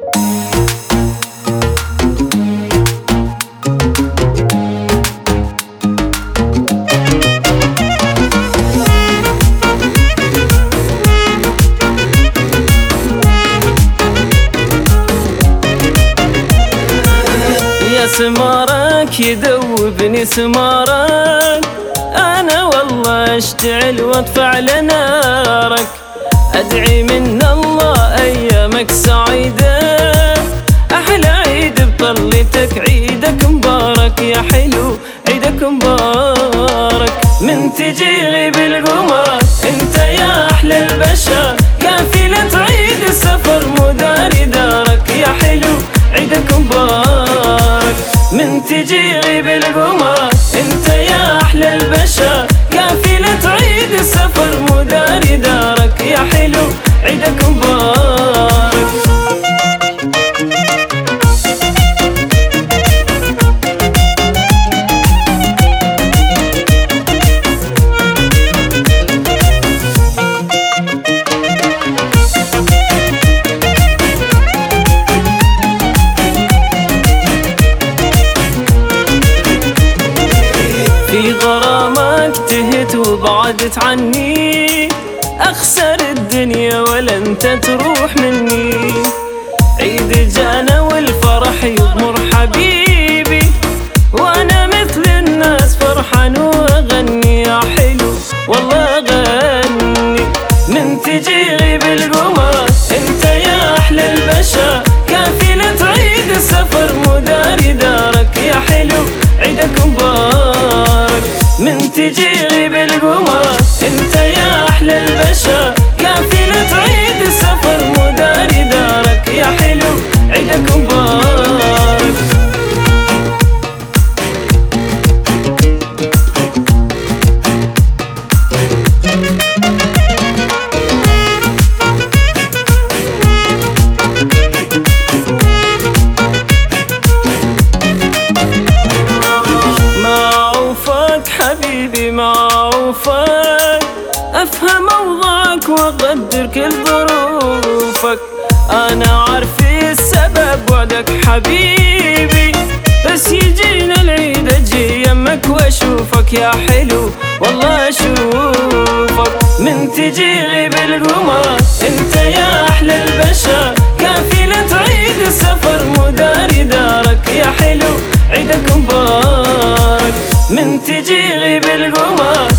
سمارك يذوبني سمارك، أنا والله أشتعل وأطفع لنارك. أدعي من الله أيامك سعيدة، أحلى عيد بطلتك عيدك مبارك يا حلو عيدك مبارك. من تجي بالقمر أنت يا أحلى البشر، كافلة عيد السفر مداري دارك يا حلو عيدك مبارك. من تجي بالقمر انت يا احلى البشر، كافلة عيد السفر مداري دارك يا حلو عيدك مبارك. في غرامك تهت وبعدت عني، أخسر الدنيا ولا أنت تروح مني. عيد جانا والفرح يغمر حبيبي، وأنا مثل الناس فرحان وأغني يا حلو والله أغني. من تجي بالقمر أنت يا أحلى البشر، كافلة عيد السفر مداري دارك يا حلو عيدك مبارك. من تجي بالقمر انت يا احلى البشر، كافلة عيد السفر مداري دارك يا حلو عيدك مبارك. حبيبي معوفك، أفهم أوضاعك وأقدر كل ظروفك. أنا عارف السبب وعدك حبيبي، بس يجينا العيد أجي يمك وأشوفك يا حلو والله أشوفك. من تجي بالقمر أنت يا أحلى البشر، كافلة عيد السفر مداري دارك يا حلو عيدك مبارك. من تجي بالقمر